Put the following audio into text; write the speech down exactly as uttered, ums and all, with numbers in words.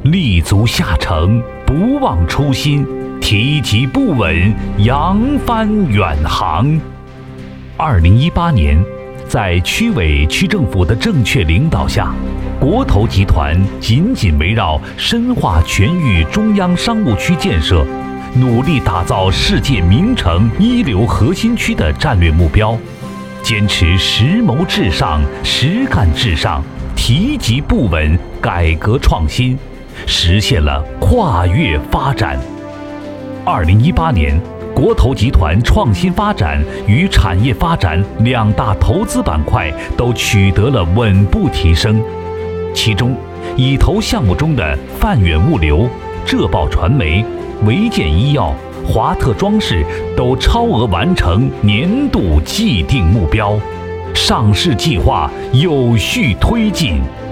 立足下沉，不忘初心，提及不稳，扬帆远航。二零一八年，在区委区政府的正确领导下，国投集团紧紧围绕深化全域中央商务区建设，努力打造世界名城一流核心区的战略目标，坚持实谋至上、实干至上，提及不稳，改革创新，实现了跨越发展。二零一八年，国投集团创新发展与产业发展两大投资板块都取得了稳步提升。其中，已投项目中的泛远物流、浙报传媒、维健医药、华特装饰都超额完成年度既定目标，上市计划有序推进。